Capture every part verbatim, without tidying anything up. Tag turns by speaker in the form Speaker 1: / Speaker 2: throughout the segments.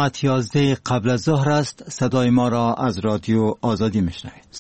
Speaker 1: ساعت یازده قبل از ظهر است. صدای ما را از رادیو آزادی میشنوید.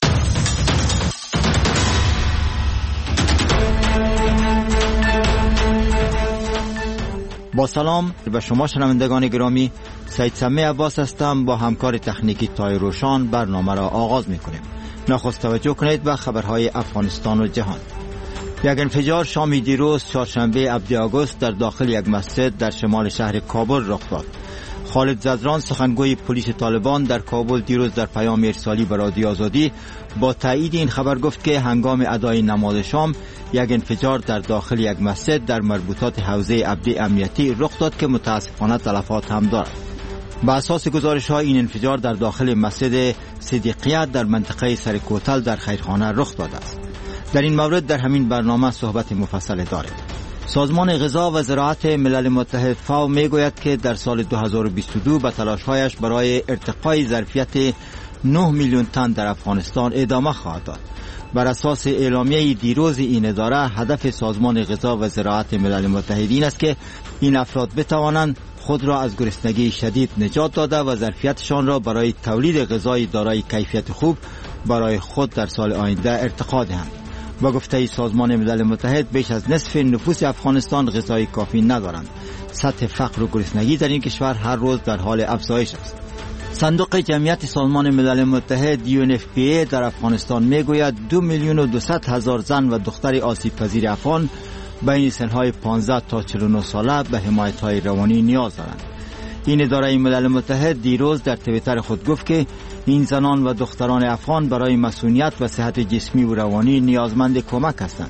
Speaker 1: با سلام به شما شنوندگان گرامی، سید سمی عباس هستم. با همکار تکنیکی تای روشان برنامه را آغاز میکنیم. نخست توجه کنید به خبرهای افغانستان و جهان. یک انفجار شام دیروز چهارشنبه هفدهم آگوست در داخل یک مسجد در شمال شهر کابل رخ داد. خالد زدران، سخنگوی پلیس طالبان در کابل، دیروز در پیام ارسالی به رادیو آزادی با تایید این خبر گفت که هنگام ادای نماز شام یک انفجار در داخل یک مسجد در مربوطات حوزه ابدی امنیتی رخ داد که متاسفانه تلفات هم دارد. به اساس گزارش ها این انفجار در داخل مسجد صدیقیت در منطقه سرکوتل در خیرخانه رخ داده است. در این مورد در همین برنامه صحبت مفصل داریم. سازمان غذا و زراعت ملل متحد فاو میگوید که در سال دو هزار و بیست و دو به تلاش‌هایش برای ارتقای ظرفیت نه میلیون تن در افغانستان ادامه خواهد داد. بر اساس اعلامیه دیروز این اداره، هدف سازمان غذا و زراعت ملل متحد این است که این افراد بتوانند خود را از گرسنگی شدید نجات داده و ظرفیتشان را برای تولید غذای دارای کیفیت خوب برای خود در سال آینده ارتقا دهند. با گفته سازمان ملل متحد، بیش از نصف نفوس افغانستان غذای کافی ندارند. سطح فقر و گرسنگی در این کشور هر روز در حال افزایش است. صندوق جمعیت سازمان ملل متحد یو ان اف پی ای در افغانستان میگوید دو میلیون و دویست هزار زن و دختر آسیب پذیر افغان بین سنهای پانزده تا چهل و نه ساله به حمایت های روانی نیاز دارند. این اداره ملل متحد دیروز در توییتر خود گفت که این زنان و دختران افغان برای مسئولیت و صحت جسمی و روانی نیازمند کمک هستند.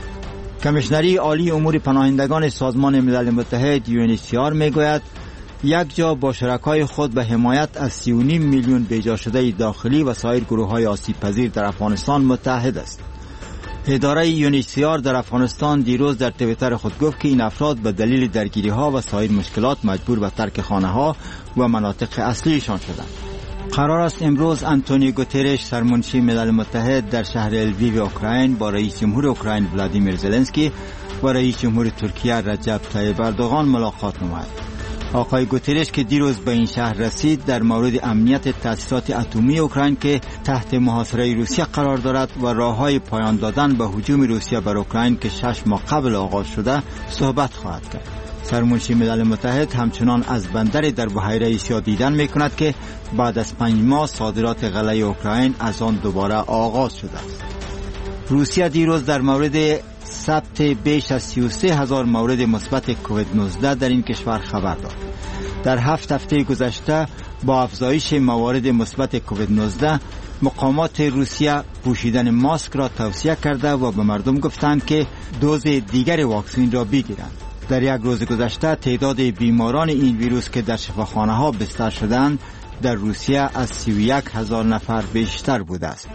Speaker 1: کمیشنری عالی امور پناهندگان سازمان ملل متحد یو ان اچ سی آر میگوید یک جا با شرکای خود به حمایت از سی و نیم میلیون بیجا شده داخلی و سایر گروه های آسیب پذیر در افغانستان متحد است. اداره یو ان اچ سی آر در افغانستان دیروز در توییتر خود گفت که این افراد به دلیل درگیری ها و سایر مشکلات مجبور به ترک خانه ها و مناطق اصلیشان شدند. قرار است امروز آنتونیو گوترش، سرمنشی ملل متحد، در شهر الویو اوکراین با رئیس جمهور اوکراین ولادیمیر زلنسکی و رئیس جمهور ترکیه رجب طیب اردوغان ملاقات نماید. آقای گوترش که دیروز به این شهر رسید، در مورد امنیت تأسیسات اتمی اوکراین که تحت محاصره روسیه قرار دارد و راههای پایان دادن به هجوم روسیه بر اوکراین که شش ماه قبل آغاز شده صحبت خواهد کرد. سرمنشی ملل متحد همچنان از بندر در بحیره ایسیا دیدن میکند که بعد از پنج ماه صادرات غله اوکراین از آن دوباره آغاز شده است. روسیه دیروز در مورد ثبت بیش از سی و سه هزار مورد مثبت کووید نوزده در این کشور خبر داد. در هفت هفته گذشته با افزایش موارد مثبت کووید نوزده، مقامات روسیه پوشیدن ماسک را توصیه کرده و به مردم گفتند که دوز دیگر واکسن را بگیرند. در یک روز گذشته تعداد بیماران این ویروس که در شفاخانه ها بستر شدند در روسیه از سی و یک هزار نفر بیشتر بوده است.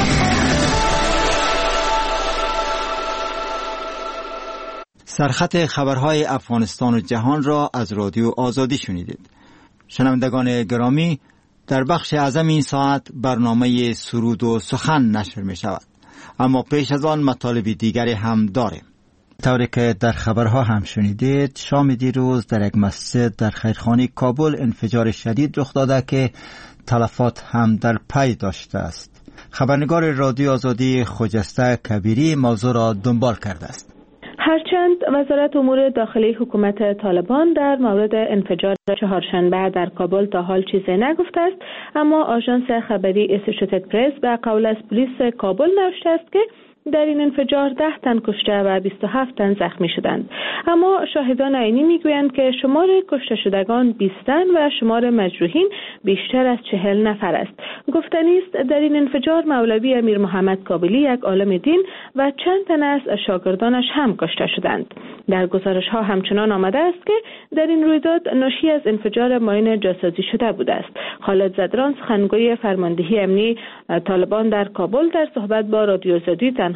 Speaker 1: سرخط خبرهای افغانستان و جهان را از رادیو آزادی شنیدید. شنوندگان گرامی، در بخش اعظم این ساعت برنامه سرود و سخن نشر می شود، اما پیش از آن مطالب دیگری هم داریم. طوری که در خبرها هم شنیدید، شام دیروز در یک مسجد در خیرخانه کابل انفجار شدید رخ داده که تلفات هم در پی داشته است. خبرنگار رادیو آزادی خجسته کبیری موضوع را دنبال کرده است.
Speaker 2: هرچند وزارت امور داخلی حکومت طالبان در مورد انفجار چهارشنبه در کابل تا حال چیزی نگفته است، اما آژانس خبری اسوسییتد پرس به قول از پلیس کابل نوشته است که در این انفجار ده تن کشته و بیست و هفت تن زخمی شدند. اما شاهدان عینی میگویند که شمار کشته شدگان بیست تن و شمار مجروحین بیشتر از چهل نفر است. گفتنی است در این انفجار مولوی امیر محمد کابلی، یک عالم دین و چند تن از شاگردانش هم کشته شدند. در گزارش ها همچنان آمده است که در این رویداد ناشی از انفجار ماین جاسازی شده بوده است. خالد زدران، سخنگوی فرماندهی امنی طالبان در کابل، در صحبت با رادیو آزادی تنها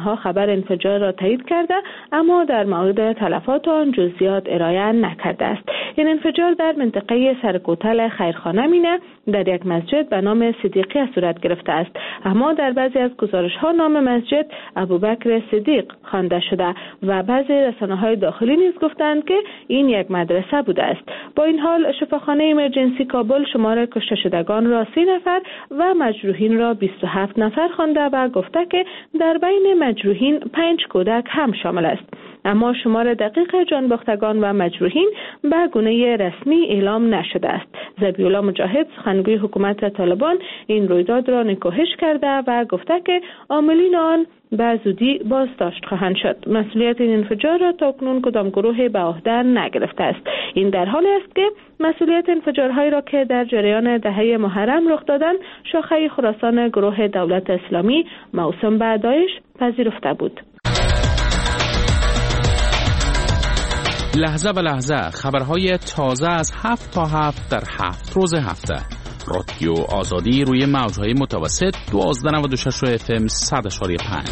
Speaker 2: آنها خبر انفجار را تایید کرده اما در مورد تلفات آن جزئیات ارائه نکرده است. این انفجار در منطقه سرکوتل خیرخانه مینه در یک مسجد به نام صدیقیه صورت گرفته است، اما در بعضی از گزارش‌ها نام مسجد ابوبکر صدیق خوانده شده و بعضی رسانه‌های داخلی نیز گفتند که این یک مدرسه بوده است. با این حال شفاخانه ایمرجنسی کابل شمار کشته شدگان را سی نفر و مجروحین را بیست و هفت نفر خوانده و گفته که در بین مجروحین پنج کودک هم شامل است. اما شمار دقیق جانباختگان و مجروحین به گونه رسمی اعلام نشده است. ذبیح‌الله مجاهد سخنگوی حکومت طالبان این رویداد را نکوهش کرده و گفته که عاملین آن به زودی بازداشت خواهند شد. مسئولیت این انفجار را تاکنون کدام گروه به عهده نگرفته است. این در حالی است که مسئولیت انفجارهایی را که در جریان دهه محرم رخ دادند شاخه خراسان گروه دولت اسلامی موسوم به داعش پذیرفته بود.
Speaker 3: لحظه به لحظه خبرهای تازه از هفت تا هفت در هفت روز هفته. رادیو آزادی روی موجهای متوسط دوازده نود و شش اف ام صد و چهار و پنج.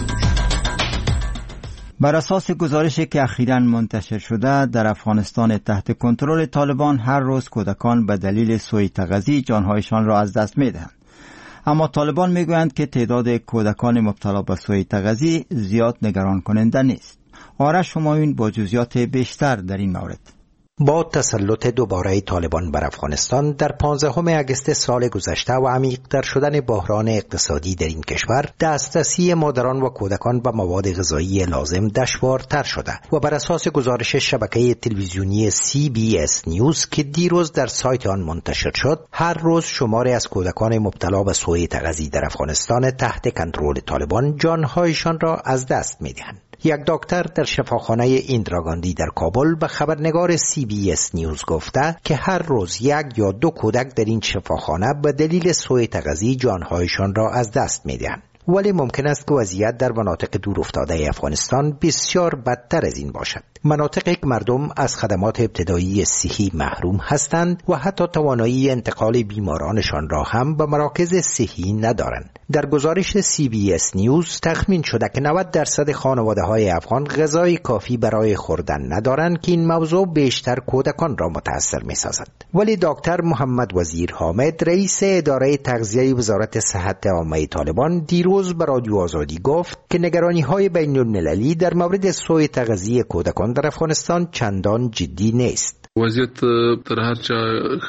Speaker 1: بر اساس گزارشی که اخیراً منتشر شده در افغانستان تحت کنترل طالبان هر روز کودکان به دلیل سوء تغذیه جانهایشان را از دست می‌دهند. اما طالبان میگویند که تعداد کودکان مبتلا به سوء تغذیه زیاد نگران کننده نیست. آرش همایون با جزئیات بیشتر در این مورد.
Speaker 4: با تسلط دوباره طالبان بر افغانستان در پانزدهم اگست سال گذشته و عمیق‌تر شدن بحران اقتصادی در این کشور، دسترسی مادران و کودکان به مواد غذایی لازم دشوارتر شده و بر اساس گزارش شبکه تلویزیونی سی بی اس نیوز که دیروز در سایت آن منتشر شد، هر روز شماری از کودکان مبتلا به سوء تغذیه در افغانستان تحت کنترل طالبان جانهایشان را از دست می‌دهند. یک دکتر در شفاخانه ایندرا گاندی در کابل به خبرنگار سی بی اس نیوز گفته که هر روز یک یا دو کودک در این شفاخانه به دلیل سوء تغذیه جانهایشان را از دست می‌دهند. ولی ممکن است که وضعیت در مناطق دورافتاده افغانستان بسیار بدتر از این باشد. مناطقی که مردم از خدمات ابتدایی صحی محروم هستند و حتی توانایی انتقال بیمارانشان را هم به مراکز صحی ندارند. در گزارش سی بی اس نیوز تخمین شده که نود درصد خانواده‌های افغان غذای کافی برای خوردن ندارند که این موضوع بیشتر کودکان را متاثر می‌سازد. ولی دکتر محمد وزیر حامد رئیس اداره تغذیه وزارت صحت عامه طالبان دیروز به رادیو آزادی گفت که نگرانی‌های بین‌المللی در مورد سوء تغذیه کودکان در افغانستان چندان جدی نیست.
Speaker 5: وضعیت در هر جا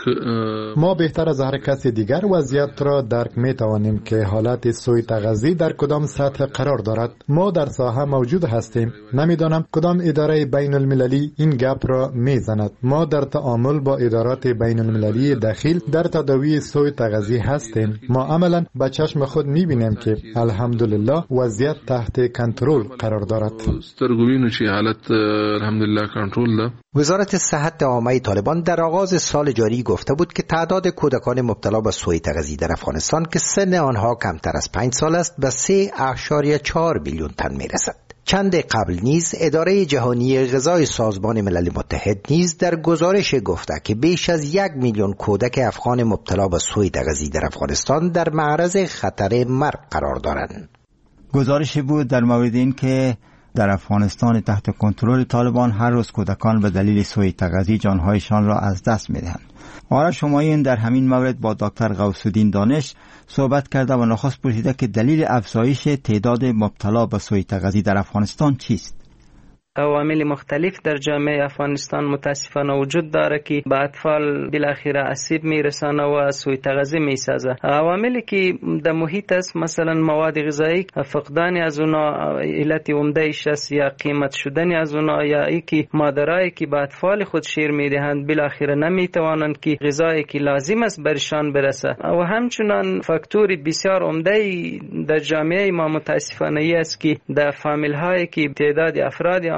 Speaker 6: ما بهتر از هر کس دیگر وضعیت را درک می توانیم که حالت سوء تغذیه در کدام سطح قرار دارد. ما در ساحه موجود هستیم. نمیدانم کدام اداره بین المللی این گپ را می زند. ما در تعامل با ادارات بین المللی داخل در تداوی سوء تغذیه هستیم. ما عملا به چشم خود می بینیم که الحمدلله وضعیت تحت کنترل قرار دارد.
Speaker 5: سترګو چې حالت الحمدلله کنترل ده.
Speaker 4: وزارت صحت عامه طالبان در آغاز سال جاری گفته بود که تعداد کودکان مبتلا به سوء تغذیه در افغانستان که سن آنها کمتر از پنج سال است به سه اشاریه چهار میلیون تن میرسد. چند قبل نیز اداره جهانی غذای سازمان ملل متحد نیز در گزارش گفته که بیش از یک میلیون کودک افغان مبتلا به سوء تغذیه در افغانستان در معرض خطر مرگ قرار دارند.
Speaker 1: گزارشی بود در مورد این که در افغانستان تحت کنترل طالبان هر روز کودکان به دلیل سوء تغذیه جانهایشان را از دست می‌دهند. آرش همایون در همین مورد با دکتر غوث‌الدین دانش صحبت کرده و نخست پرسیده که دلیل افزایش تعداد مبتلا به سوء تغذیه در افغانستان چیست؟
Speaker 7: عوامل مختلف در جامعه افغانستان متاسفانه وجود داره که به اطفال بالاخره آسیب میرسانه و سوء تغذیه میسازه. عواملی که در محیط است، مثلا مواد غذایی، فقدان از اونا علت عمده‌اش است یا قیمت شدن از اونا، یا ای که مادرایی که به اطفال خود شیر میدهند بالاخره نمیتوانند که غذایی که لازم است برشان برسه. و همچنان فاکتور بسیار عمده در جامعه ما متاسفانه است که در فامیل هایی که تعداد افراد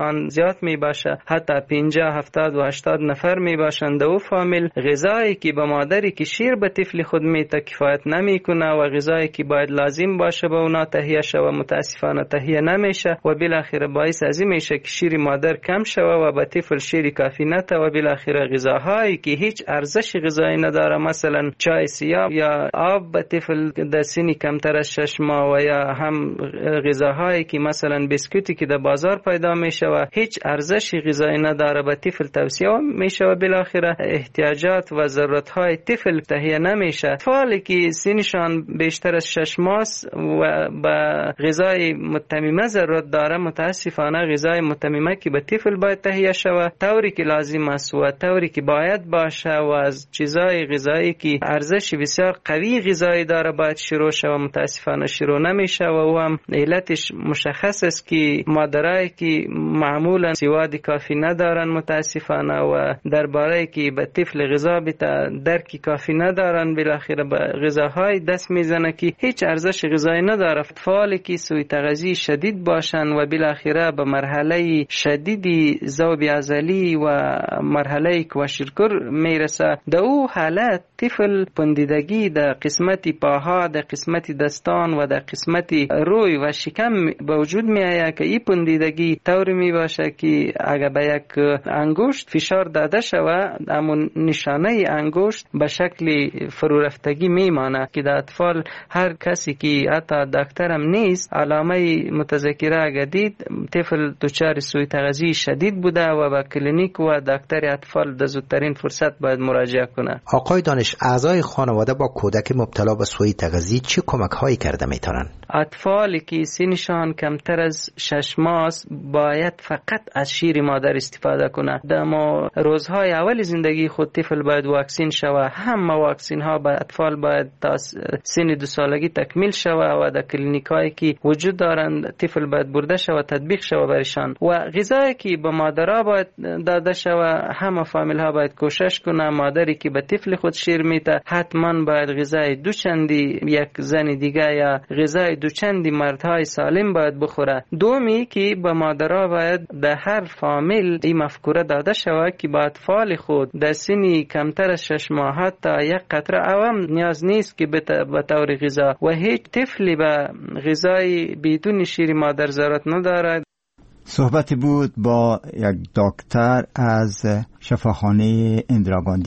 Speaker 7: آن زیاد می باشه، حتی پنجاه هفتاد و هشتاد نفر می باشند. او فامیل غذایی که به مادری که شیر به طفل خود میده کفایت نمیکنه و غذایی که باید لازم باشه به اونا تهیه شوه متاسفانه تهیه نمیشه و بالاخره باعث از این میشه که شیر مادر کم شوه و به طفل شیر کافی نده و بالاخره غذاهایی که هیچ ارزش غذایی نداره، مثلا چای سیاه یا آب به طفل در سن کمتر از شش ماه و یا هم غذاهایی که مثلا بیسکویتی که در بازار پیدا میشه و هیچ ارزش غذایی نداره به طفل توصیه میشه و بالاخره احتیاجات و ضرورت‌های طفل تهیه نمیشه. اطفالی که سنشان بیشتر از شش ماه و به غذای متممه ضرورت داره، متاسفانه غذای متممه که به طفل باید تهیه شود طوری که لازم است و طوری که باید باشه و از چیزای غذایی که ارزش بسیار قوی غذایی داره باید شروع شود، متاسفانه شروع نمیشه و او هم علتش مشخص است که مادرایی که معمولا سواد کافی ندارن متاسفانه و درباره که به طفل غذا بده درک کافی ندارن، بالاخره به غذاهای دست میزنه که هیچ ارزش غذایی نداره. اطفالی که سوء تغذیه شدید باشن و بالاخره به مرحله شدیدی ذوب عضلی و مرحله کوشرکر میرسه، در او حالت طفل پندیدگی در قسمت پاها، در قسمت دستان و در قسمت روی و شکم به وجود می آید که این پندیدگی طوری می باشه که اگر به یک انگشت فشار داده شود همون نشانه انگشت به شکل فرو رفتگی می مانه که در اطفال هر کسی که حتی دکترم نیست علامه متذکره اگر دید طفل دچار سوء تغذیه شدید بوده و به کلینیک و دکتر اطفال در زودترین فرصت باید مراجعه کنه.
Speaker 4: آقای دانش، اعضای خانواده با کودک مبتلا به سوء تغذیه چه کمک هایی کرده میتونن؟
Speaker 7: اطفالی که سنشان کمتر از شش ماه باید فقط از شیر مادر استفاده کنه. در ما روزهای اول زندگی خود طفل باید واکسین شوه. همه واکسین ها به اطفال باید تا سن دو سالگی تکمیل شوه و در کلینیک هایی که وجود دارند طفل باید برده شوه تطبیق شوه برشان و غذایی که به مادرها باید داده شوه. همه فامیل ها باید کوشش کنه مادری که به طفل خود شیر میده حتما باید غذای دو چندی یک زن دیگه یا غذای دو چندی مردهای سالم باید بخوره. دومی که به مادرها باید در هر فامیل این مفکوره داده شود که با اطفال خود در سنی کمتر از شش ماه تا یک قطره عوام نیاز نیست که به طور غذا و هیچ طفلی به غذای بدون شیر مادر ضرورت ندارد.
Speaker 1: صحبتی بود با یک دکتر از شفاخانه اندرا گاندی.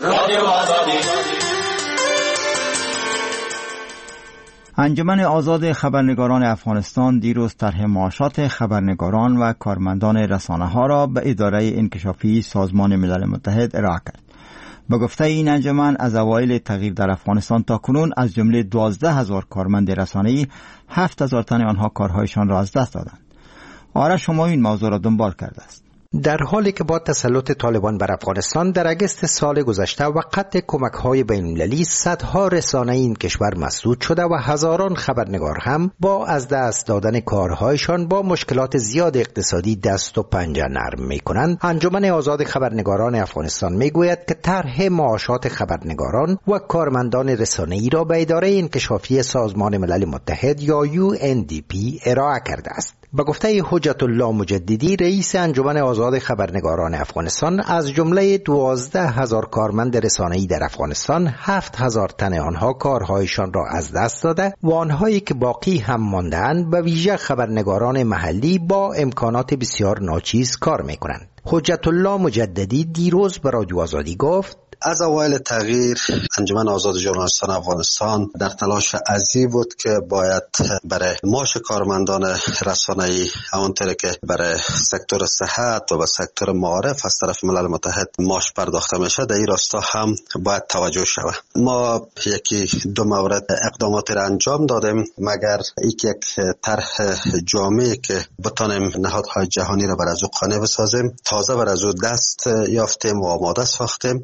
Speaker 1: انجمن آزاد خبرنگاران افغانستان دیروز طرح معاشات خبرنگاران و کارمندان رسانه‌ها را به اداره انکشافی سازمان ملل متحد ارائه کرد. به گفته این انجمن از اوایل تغییر در افغانستان تا کنون از جمله دوازده هزار کارمند رسانه‌ای هفت هزار تن آنها کارهایشان را از دست دادند. آرش همایون این موضوع را دنبال کرده است.
Speaker 4: در حالی که با تسلط طالبان بر افغانستان در اگست سال گذشته و قطع کمک‌های بین‌المللی صدها رسانه این کشور مسدود شده و هزاران خبرنگار هم با از دست دادن کارهایشان با مشکلات زیاد اقتصادی دست و پنجه نرم می‌کنند، انجمن آزاد خبرنگاران افغانستان می‌گوید که طرح معاشات خبرنگاران و کارمندان رسانه‌ای را به اداره انکشافی سازمان ملل متحد یا یو ان دی پی ارائه کرده است. به گفته حجت الله مجددی رئیس انجمن آزاد خبرنگاران افغانستان، از جمله دوازده هزار کارمند رسانه‌ای در افغانستان هفت هزار تن آنها کارهایشان را از دست داده و آنهایی که باقی هم مانده‌اند به ویژه خبرنگاران محلی با امکانات بسیار ناچیز کار می‌کنند. حجت الله مجددی دیروز به رادیو آزادی گفت:
Speaker 8: از اوایل تغییر انجمن آزاد ژورنالیستان افغانستان در تلاش عظیم بود که باید برای معاش کارمندان رسانه‌ای همونطور که برای سکتور صحت و به سکتور معارف از طرف ملل متحد معاش پرداخته میشه در این راستا هم باید توجه شود. ما یکی دو مورد اقدامات را انجام دادیم مگر یک یک طرح جامعی که بتانیم نهادهای جهانی را بر از او قانع بسازیم. تازه بر از او دست یافتیم و آماده ساختیم. او را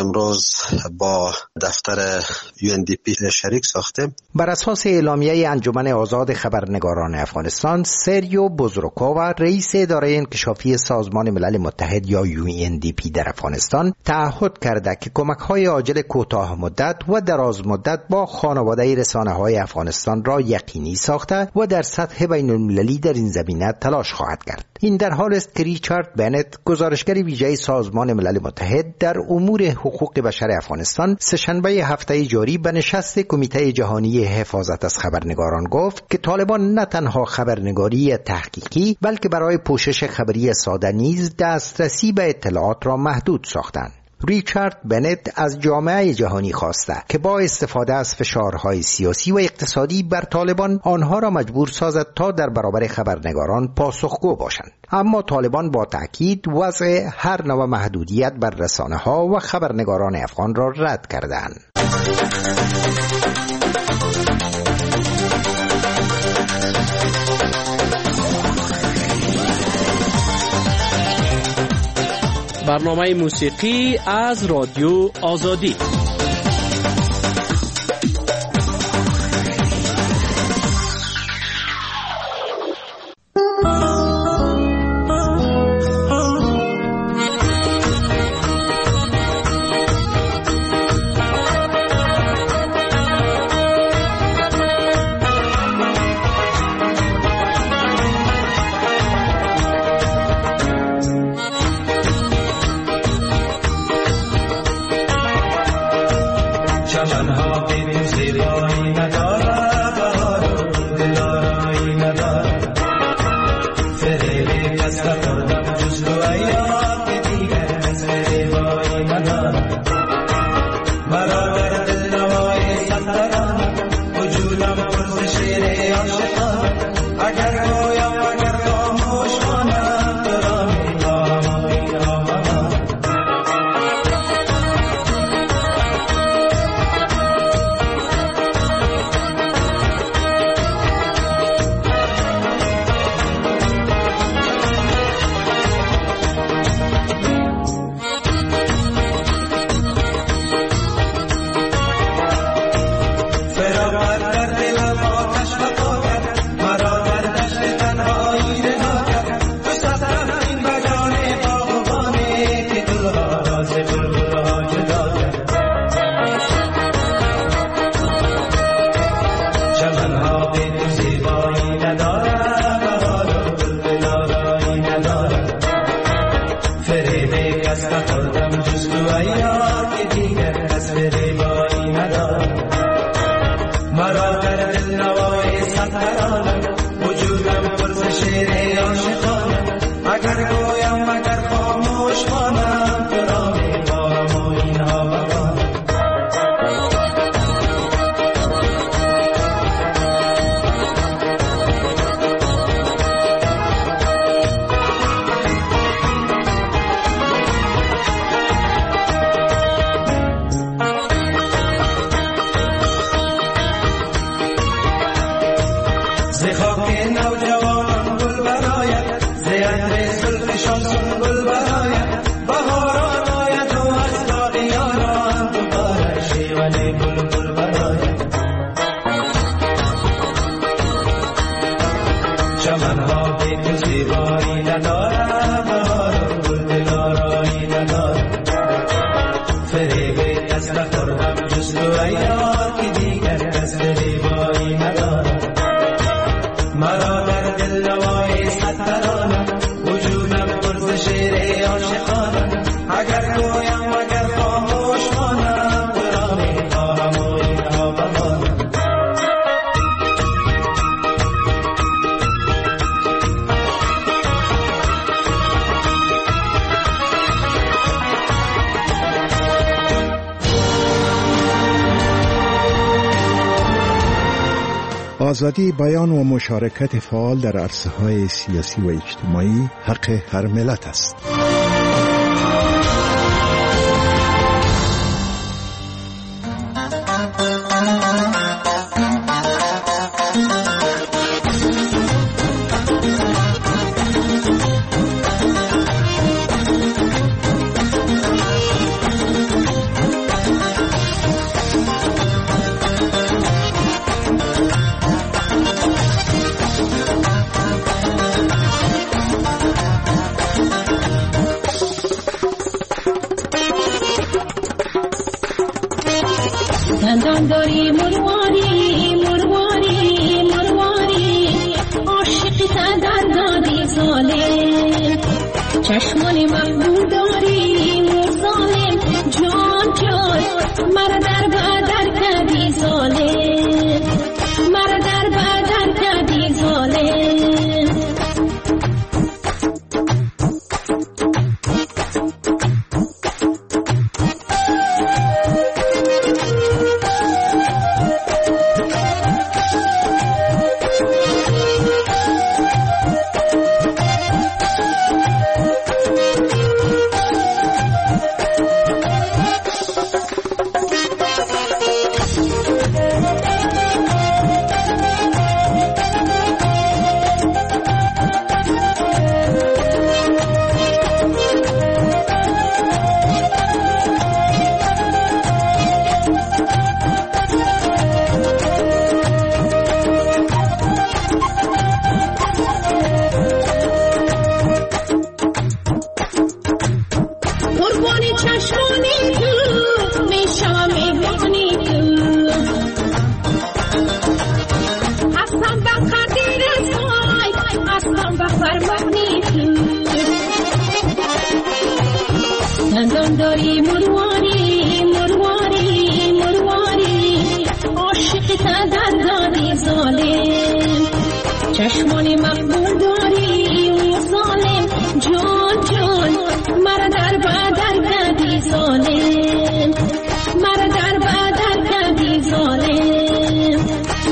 Speaker 8: امروز با دفتر یو ان دی پی شریک ساختیم.
Speaker 4: بر اساس اعلامیه انجمن آزاد خبرنگاران افغانستان، سریو بزرگووا رئیس اداره انکشافی سازمان ملل متحد یا یو ان دی پی در افغانستان تعهد کرده که کمک‌های عاجل کوتاه مدت و دراز مدت با خانواده رسانه‌های افغانستان را یقینی ساخته و در سطح بین‌المللی در این زمینه تلاش خواهد کرد. این در حال است که ریچارد بنت، گزارشگر ویژه سازمان ملل متحد در امور حقوق بشر افغانستان، سه‌شنبه هفته جاری به نشست کمیته جهانی حفاظت از خبرنگاران گفت که طالبان نه تنها خبرنگاری تحقیقی بلکه برای پوشش خبری ساده نیز دسترسی به اطلاعات را محدود ساختند. ریچارد بنت از جامعه جهانی خواسته که با استفاده از فشارهای سیاسی و اقتصادی بر طالبان آنها را مجبور سازد تا در برابر خبرنگاران پاسخگو باشند. اما طالبان با تأکید وضع هر نوع محدودیت بر رسانه‌ها و خبرنگاران افغان را رد کردند.
Speaker 9: برنامه موسیقی از رادیو آزادی.
Speaker 10: آزادی بیان و مشارکت فعال در عرصه‌های سیاسی و اجتماعی حق هر ملت است.
Speaker 11: دندان داری مرواری مرواری مرواری عاشقی تا در دادی ظالم چشمان مقبول داری مرزالم جان جان مرا در بدر کردی ظالم مرا در بدر کردی ظالم دندانداری مرواری مرواری مرواری عاشق تا دندانی ظالم چشمانی مقبول داری و ظالم جان جان مرا در بدر کردی ظالم مرا در بدر کردی ظالم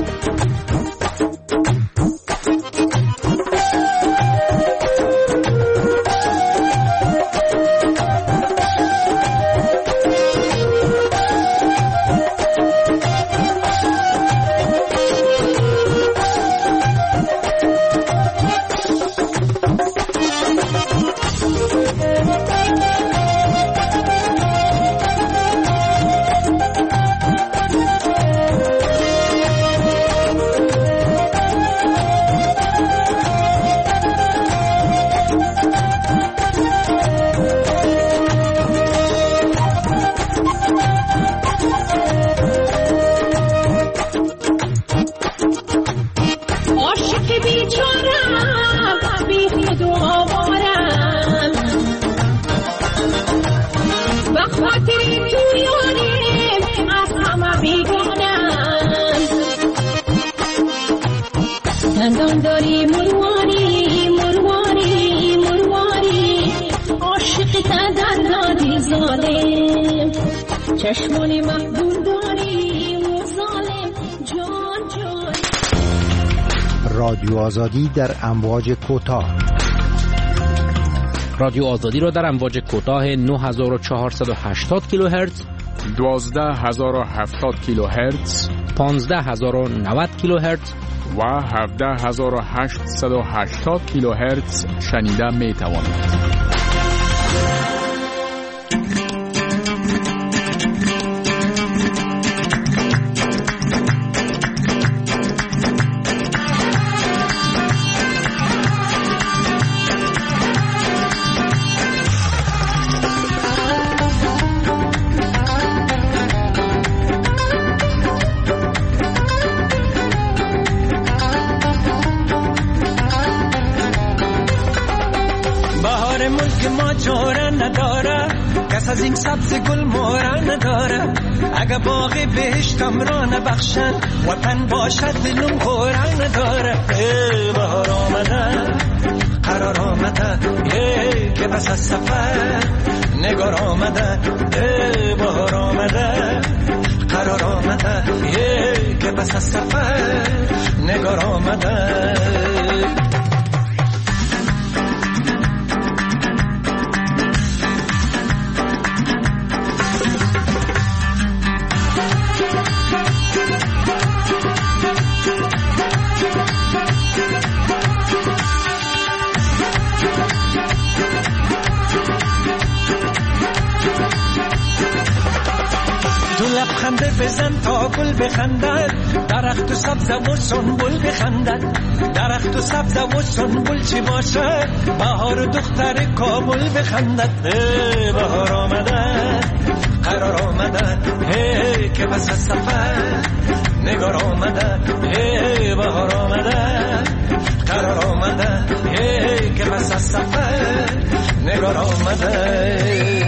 Speaker 11: دندانداری مرواری مرواری مرواری عاشق تا دندانی ظالم چشمانی مقبول داری و ظالم جان جان.
Speaker 4: رادیو آزادی در امواج کوتاه.
Speaker 9: رادیو آزادی را در امواج کوتاه نه هزار و چهارصد و هشتاد کیلوهرتز،
Speaker 3: دوازده هزار و هفتاد کیلوهرتز،
Speaker 9: پانزده هزار و نود کیلوهرتز
Speaker 3: و هفده هزار و هشتصد و هشتاد کیلوهرتز شنیده می توانید.
Speaker 12: کس از این سبز گل مورا نداره، اگه باغ بهشتم را نبخشن وطن باشد دلم خورا نداره. بهار آمده قرار آمده که بس از سفر نگار آمده. بهار آمده قرار آمده که بس از سفر نگار آمده. لبخنده بزن تا گل بخندد، درخت و سبز و سنبل بخندد. درخت و سبز و سنبل چی باشه، بهار و دختر کابل بخندد. بهار آمده قرار آمده هی که بس از سفر نگار آمده هی بهار آمده قرار آمده هی که بس از سفر نگار آمده.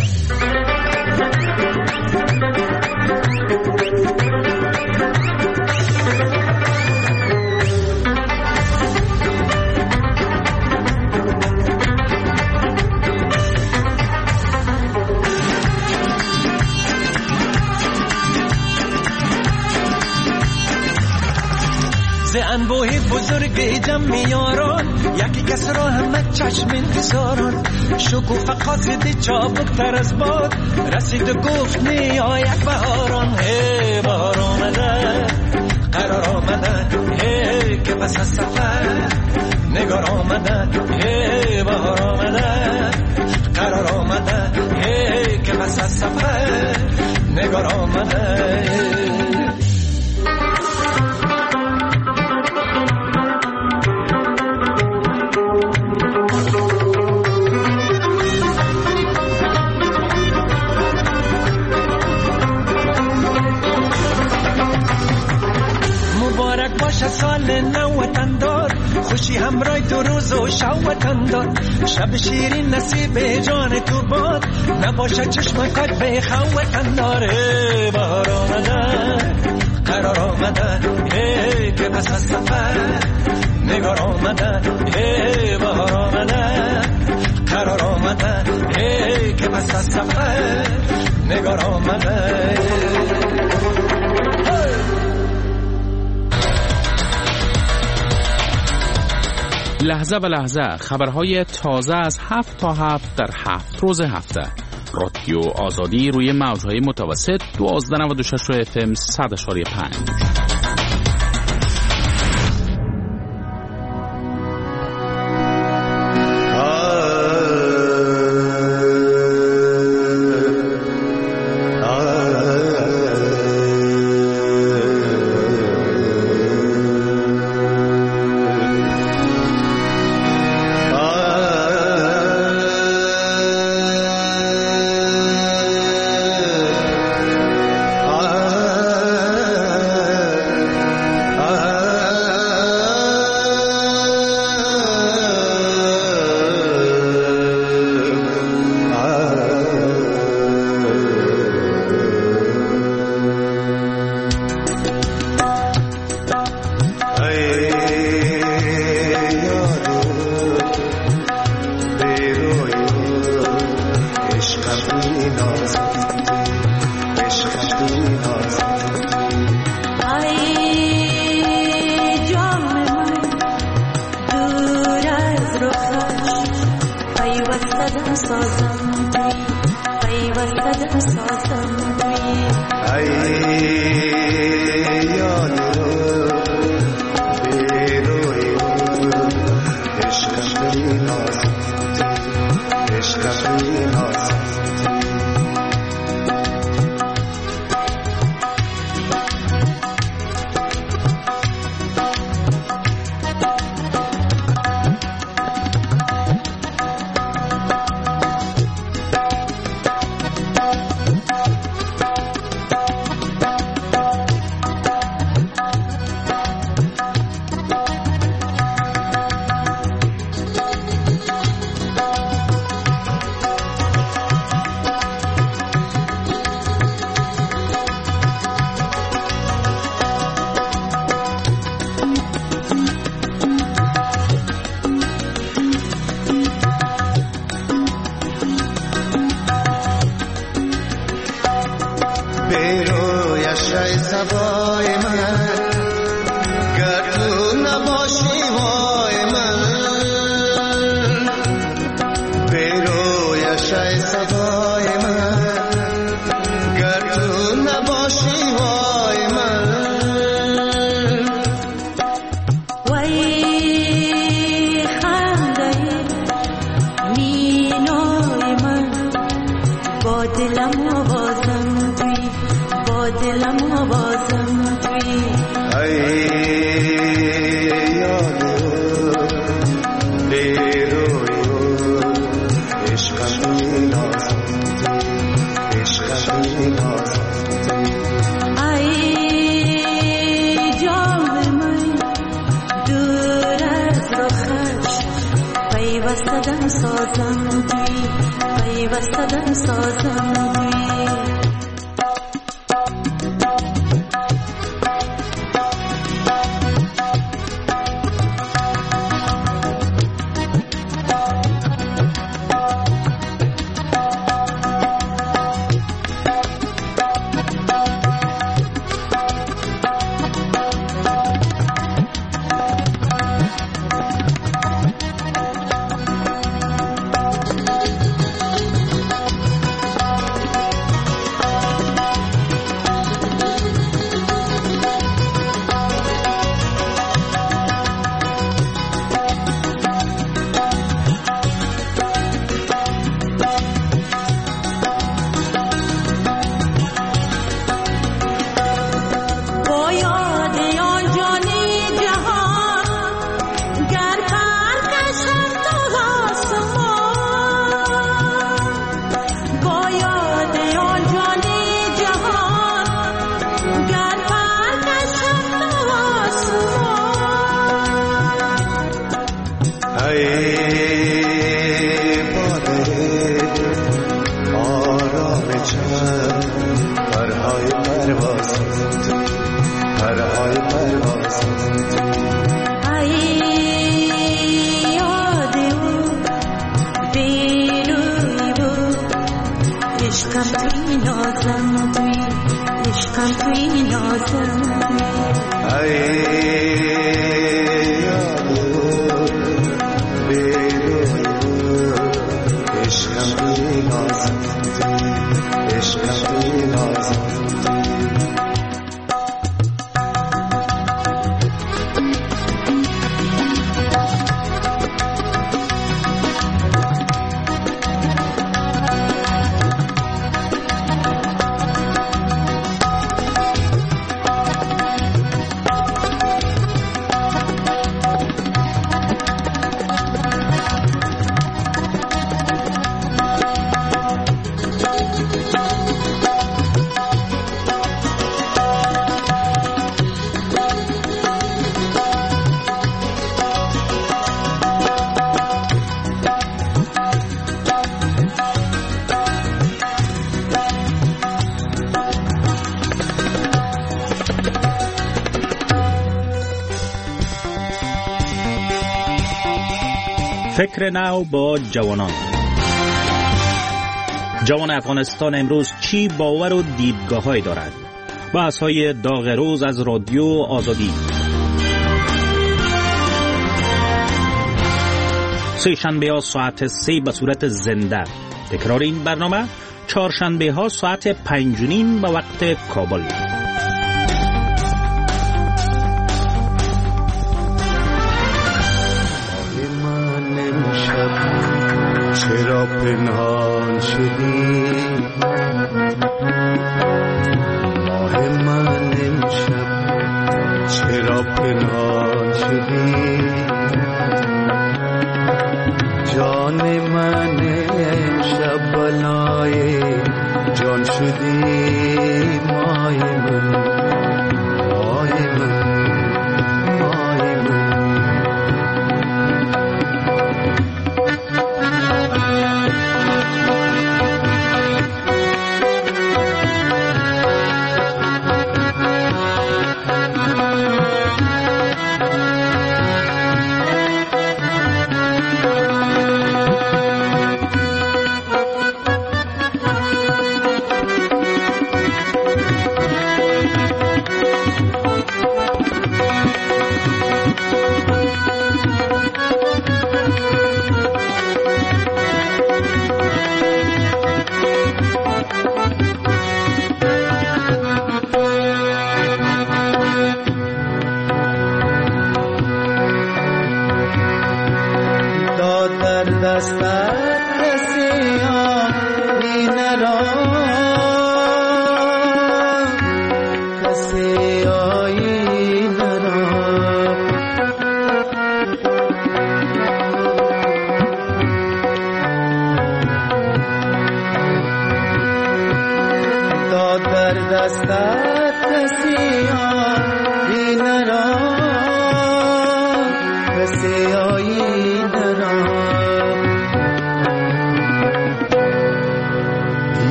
Speaker 12: انبوه بزرگ جمع یاران یکی کس را همه چشم انتظاران شکوفه قاصد چابک تر از باد رسید و گفت میآید بهاران هی بهار آمده قرار آمده هی که پس از سفر نگار آمده هی بهار آمده قرار آمده هی که پس از سفر نگار آمده. سال نو وطندار خوشی همراه دو روز و شب وطندار شب شیرین نصیب جان تو باد نباشه چشم کات به خو وطندار بهار آمده قرار آمده هی که پس از سفر نگار آمده هی بهار آمده قرار آمده هی که پس از سفر نگار آمده.
Speaker 3: لحظه به لحظه خبرهای تازه از هفت تا هفت در هفت روز هفته. رادیو آزادی روی موجهای متوسط دوازده نود و شش اف ام صد اشاری پنج.
Speaker 11: دم سازم توی پیوسته دم سازم توی
Speaker 9: فکر نو با جوانان. جوان افغانستان امروز چی باور و دیدگاه‌هایی دارد؟ بحث‌های داغ روز از رادیو آزادی. سه شنبه ها ساعت سه به صورت زنده. تکرار این برنامه چهارشنبه ها ساعت پنج و نیم به وقت کابل.
Speaker 13: چرا پنهان شدی ماه من امشب، چرا پنهان شدی جان من امشب، بلای جان شدی مای من، مای من، مای من.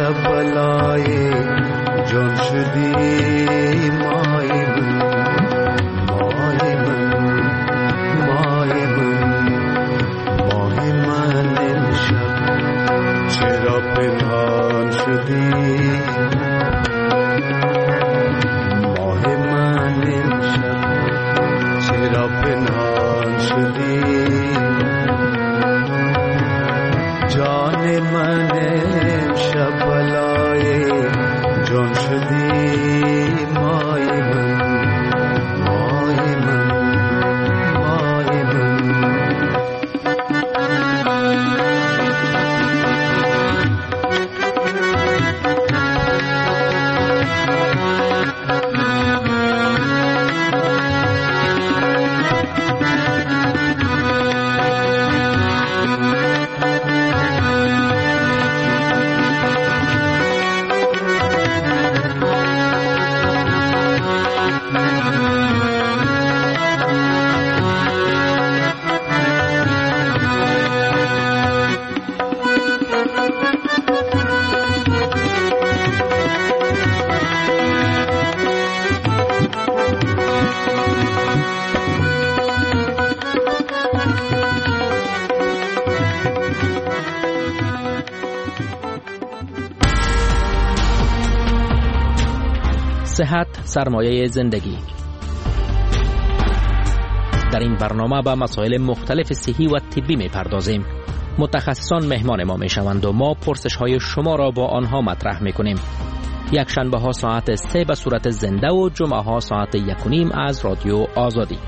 Speaker 13: شب بلای جان شدی مای من مای من مای من مای من امشب چرا پنهان شدی ماه من امشب چرا پنهان شدی جان من امشب بلای جان شدی مای من مای من مای من
Speaker 14: صحت سرمایه زندگی. در این برنامه به مسائل مختلف صحی و طبی می پردازیم. متخصصان مهمان ما می شوند و ما پرسش های شما را با آنها مطرح می کنیم. یک شنبه ها ساعت سه به صورت زنده و جمعه ها ساعت یک و نیم از رادیو آزادی.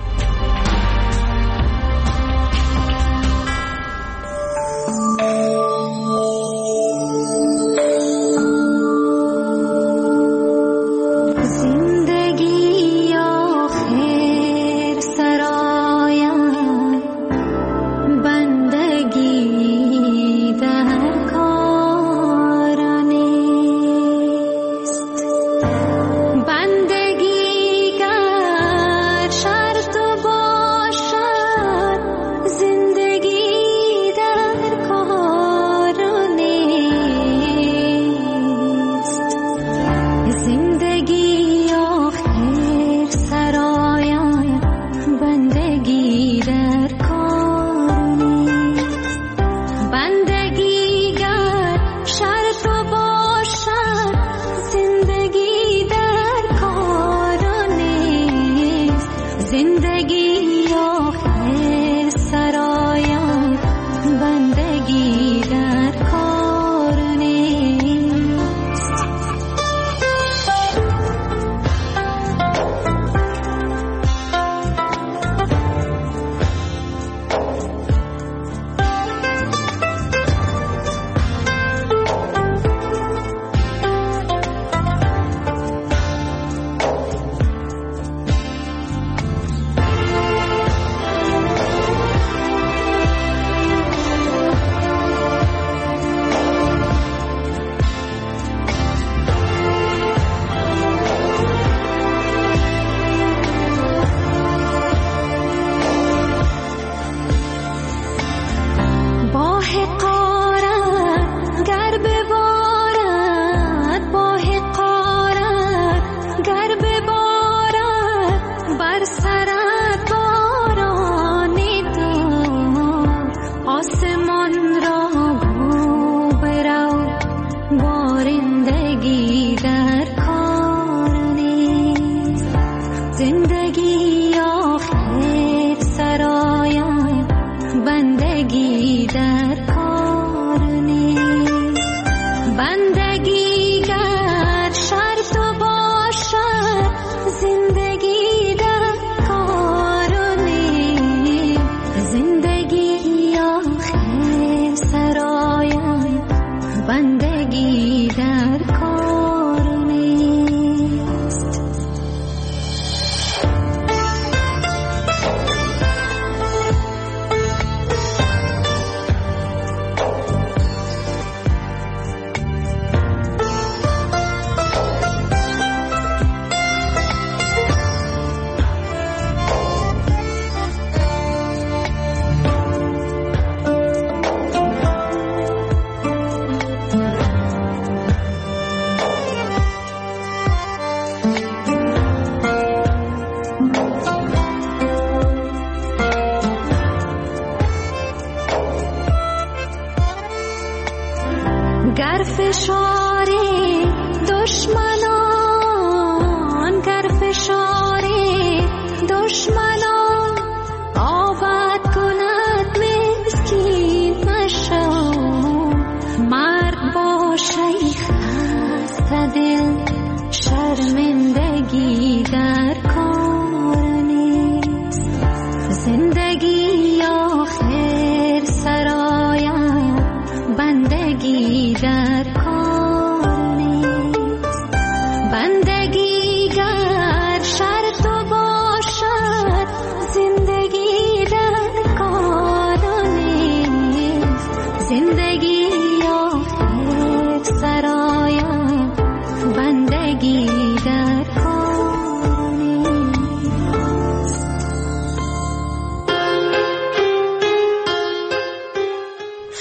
Speaker 15: بندگی در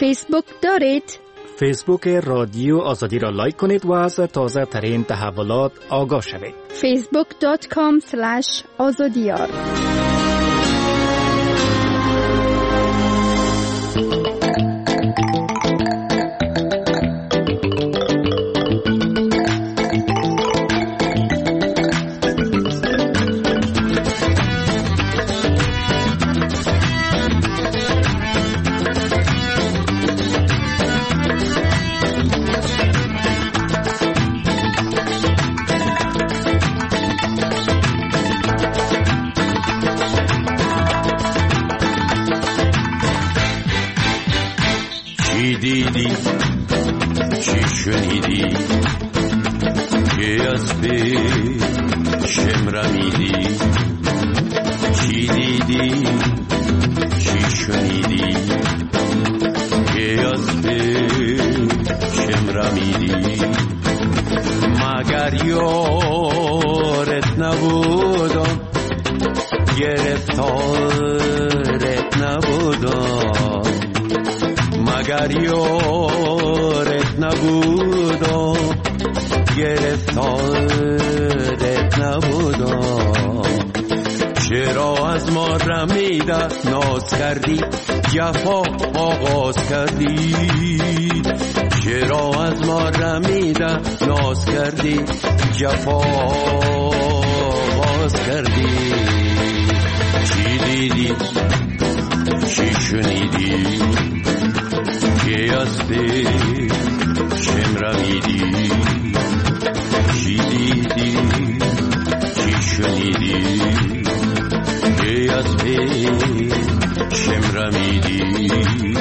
Speaker 15: فیسبوک دارید؟
Speaker 16: فیسبوک رادیو آزادی را لایک کنید و از تازه ترین تحولات آگاه شوید.
Speaker 15: فیسبوک دات کام اسلش آزادیار.
Speaker 17: دیدی چی شنیدی که از پیشم رمیدی چی دیدی چی شنیدی که از پیشم رمیدی مگر یارت نبودم گرفتارت نبودم مگر یارت نبودم گرفتارت نبودم چرا از ما رمیده ناز کردی جفا آغاز کردی چرا از ما رمیده ناز کردی جفا آغاز کردی چی دیدی چی شنیدی که از پیشم رمیدی چی دیدی چی شنیدی که از پیشم رمیدی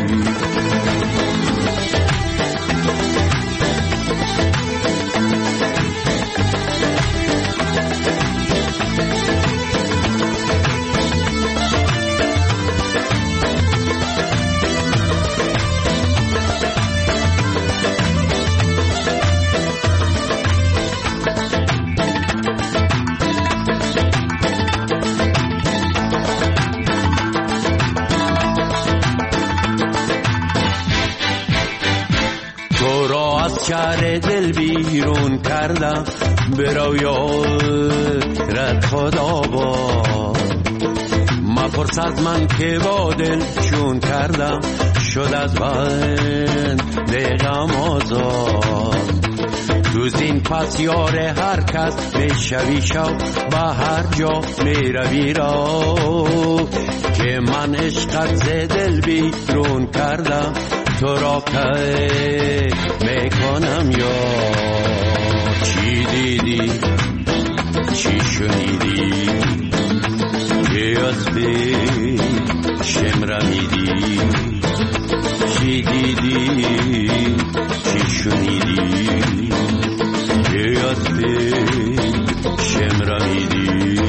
Speaker 17: شهر دل بیرون کردم برو یارت خدا با مپرس از من که با دل چون کردم شد از بند دلم آزاد تو زین پس یار هر کس میشوی شو به هر جا میروی را که من عشقت ز دل بیرون کردم تو را که میکنم یا چی دیدی چی شنیدی که از پیشم رمیدی چی دیدی چی شنیدی که از پیشم رمیدی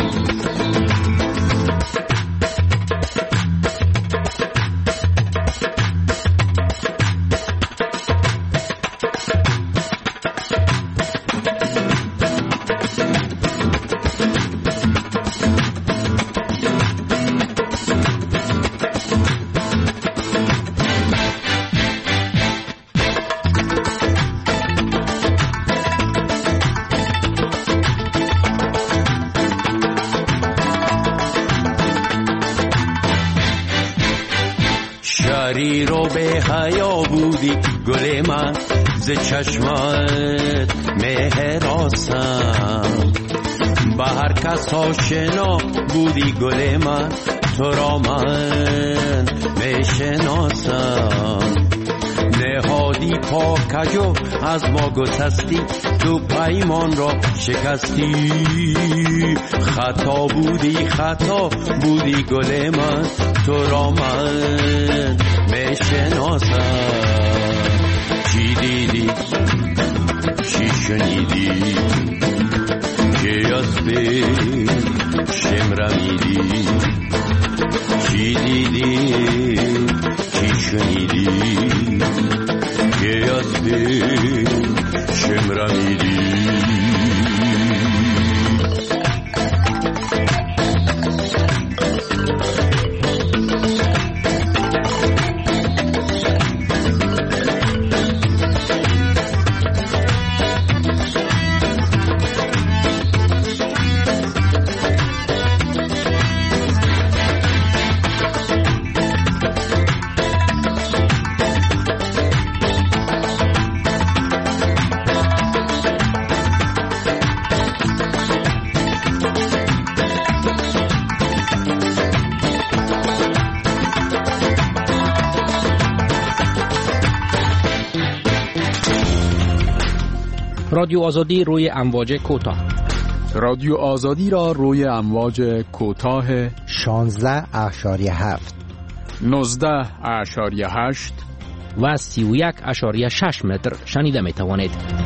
Speaker 17: رو به حیا بودی گل من ز چشمت مهراسم به هر کس آشنا بودی گل من تو را من میشناسم نهادی پاکجو از ما گسستی تو پیمان را شکستی خطا بودی خطا بودی گل من تو را من میشناسم چی دیدی چی شنیدی که از پیشم رمیدی چی دیدی چی شنیدی که از پیشم رمیدی
Speaker 14: رادیو آزادی روی امواج کوتاه.
Speaker 18: رادیو آزادی را روی امواج کوتاه
Speaker 4: شانزده اشاریه هفت،
Speaker 18: نوزده اشاریه هشت
Speaker 14: و سی و یک اشاریه شش متر شنیده می توانید.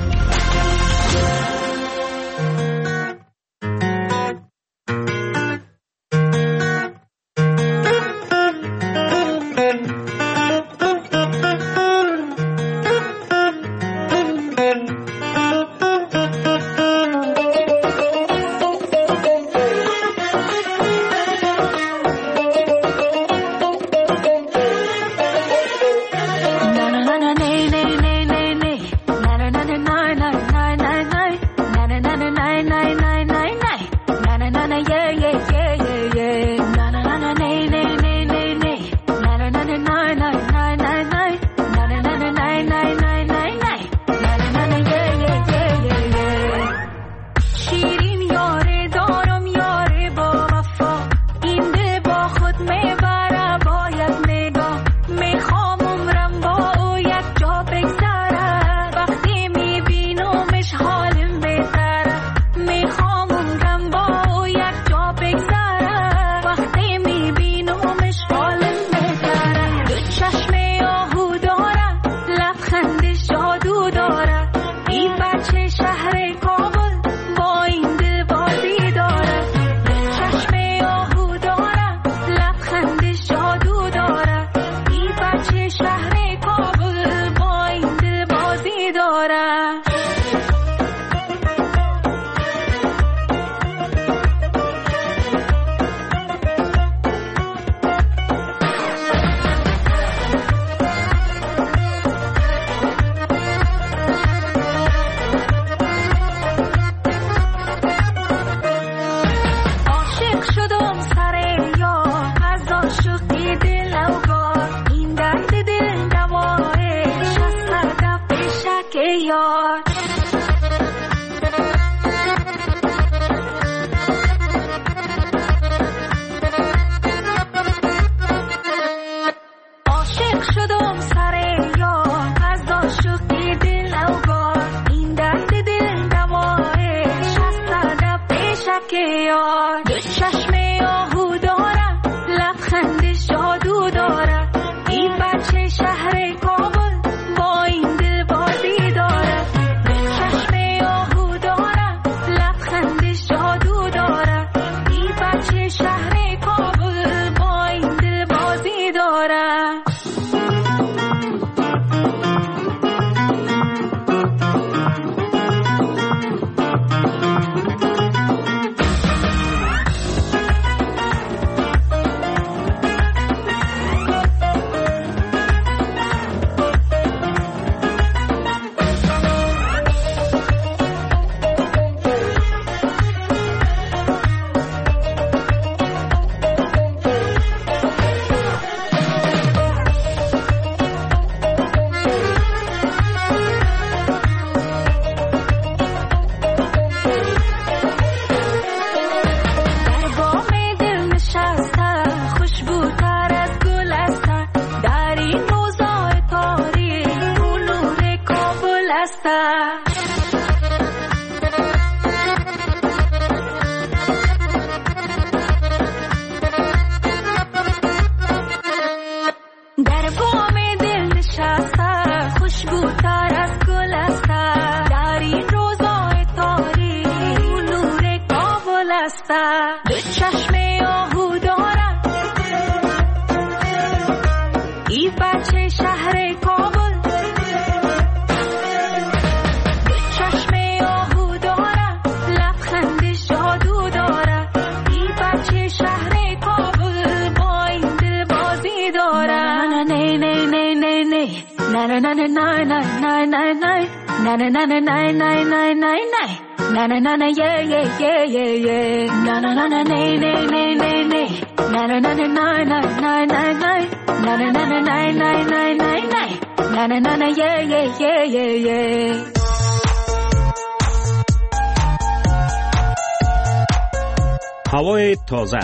Speaker 9: هوای تازه،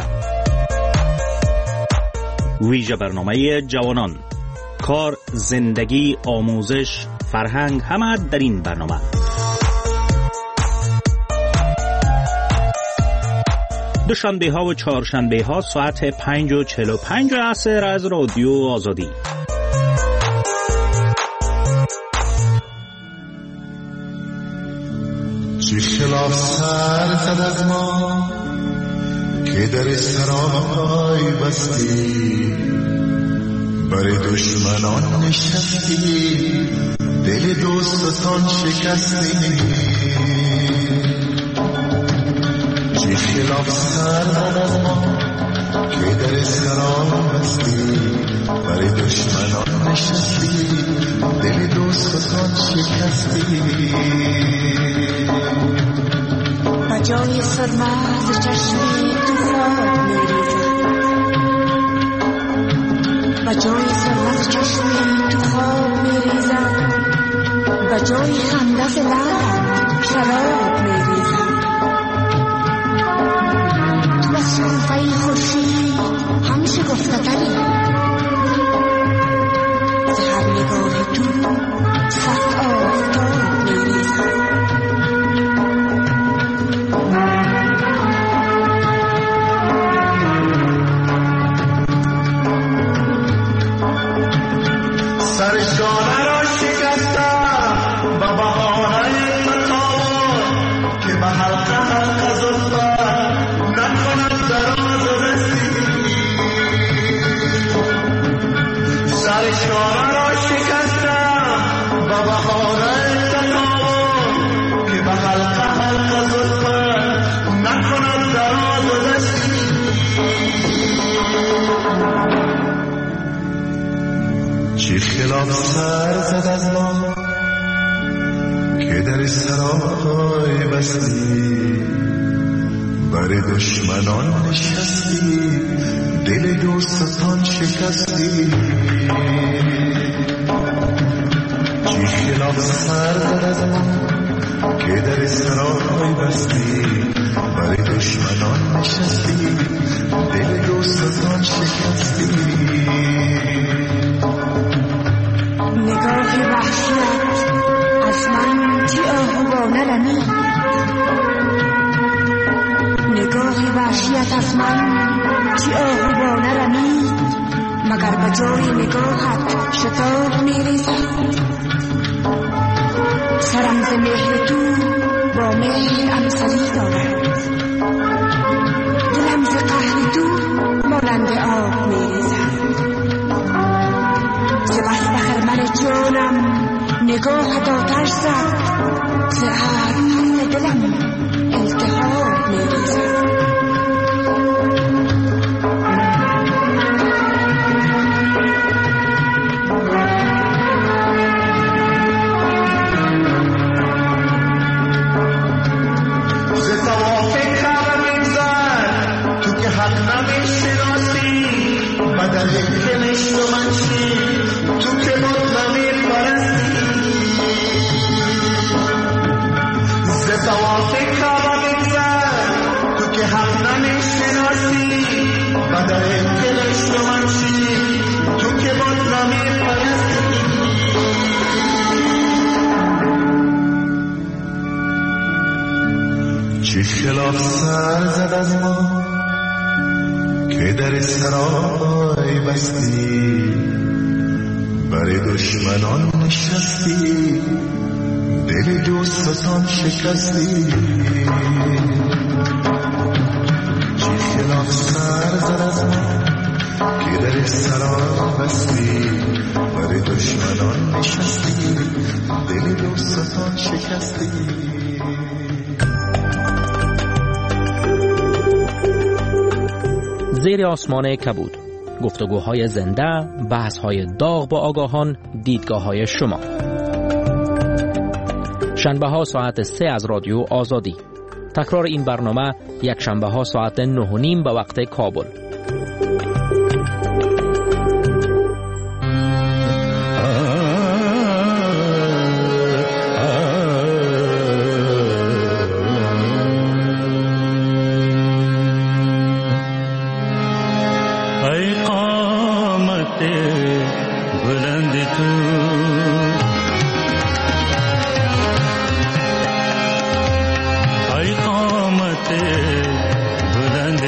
Speaker 9: ویژه برنامه جوانان، کار، زندگی، آموزش، فرهنگ، همه در این برنامه. دوشنبه ها و چهارشنبه ها ساعت پنج و چهل و پنج عصر از رادیو آزادی.
Speaker 13: چی خلاف سر زد از ما که در سرای بستی، برای دشمنان نشستی، دل دوستان شکستی. چی خلاف سر زد از ما که در سرای بستی، برای دشمنان نشستی، دل دوستان شکستی.
Speaker 11: بجای سرماز چشمی تو خواب میریزم، بجای سرماز چشمی تو خواب میریزم، بجای خندت لب شراب میریزم. تو از شنفه خوشی هم شگفته تری، هر نگاه تو صد آفتاب میریزم.
Speaker 13: سرشانه را شکستم با بهانه تطاور که به حلقه حلقه زلفت نکند دراز و رسی. سرشانه را شکستم با بهانه تطاور که به حلقه حلقه زلفت نکند دراز و رسی. چی خلاف سر زد از ما که در سرای بستی، برای دشمنان نشستی، دل دوستان شکستی. چی خلاف سر زد از ما که در سرای بستی، برای دشمنان نشستی، دل دوستان شکستی.
Speaker 11: نگاه وحشت از من چی آهوانه رمید، نگاه وحشت از من چی آهوانه رمید، مگر به جای نگاهت شتاب میریزد. سرم ز مهر تو با مهر امسری دارد، دلم ز قهر تو مانند آب میریزد. ز بس بخرمن جانم نگاهت آتش زد، ز ابر دلم التهاب میریزد.
Speaker 13: ز توافق خبر می‌زد تو که حق نمی‌شناسی، بدل که نشت و منشی تو که مطلبی پرستی. ز توافق خبر می‌زد تو که حق نمی‌شناسی، بدل که نشت و منشی تو که مطلبی پرستی. چی خلاف سر زد از ما که در سرای بستی، برای دشمنان نشستی، دل دوستان شکستی. چی خلاف سر زد از ما که در سرای بستی، برای دشمنان نشستی، دل دوستان شکستی.
Speaker 14: زیر آسمان کبود، گفتگوهای زنده، بحث‌های داغ با آگاهان، دیدگاه‌های شما. شنبه ها ساعت سه از رادیو آزادی. تکرار این برنامه یک شنبه ها ساعت نه و نیم به وقت کابل.
Speaker 19: बुलंद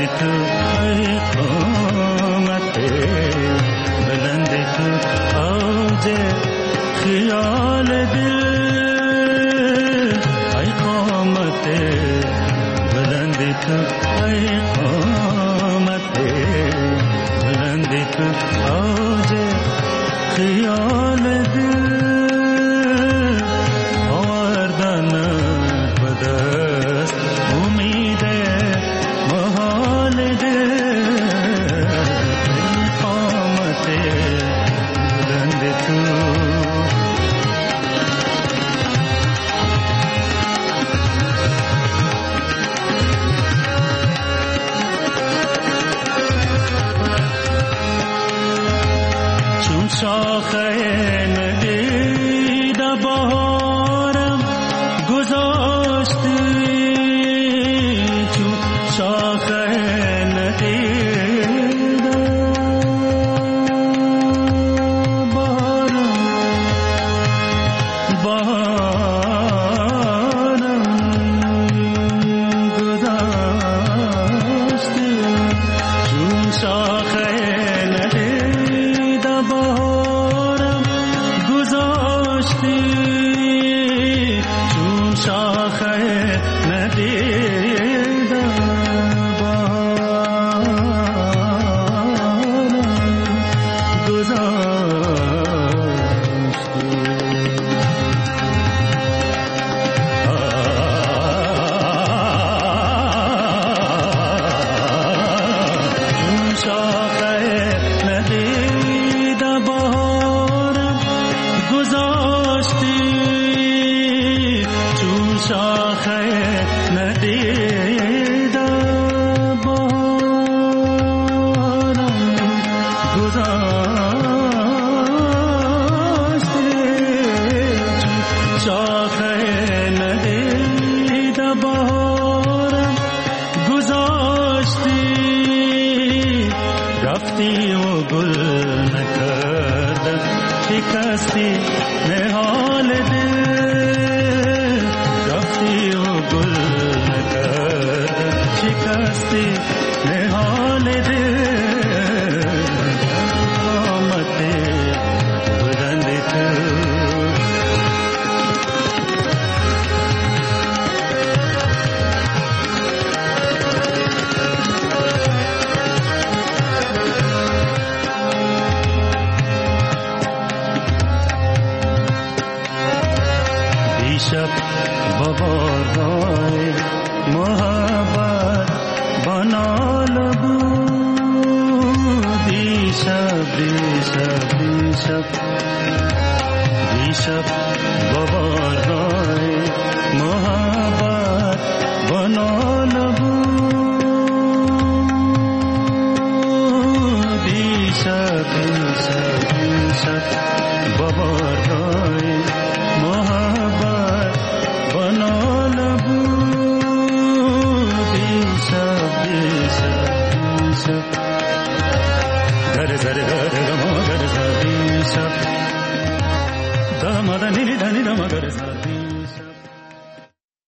Speaker 12: Da ma da ni da ni da ma ga re sa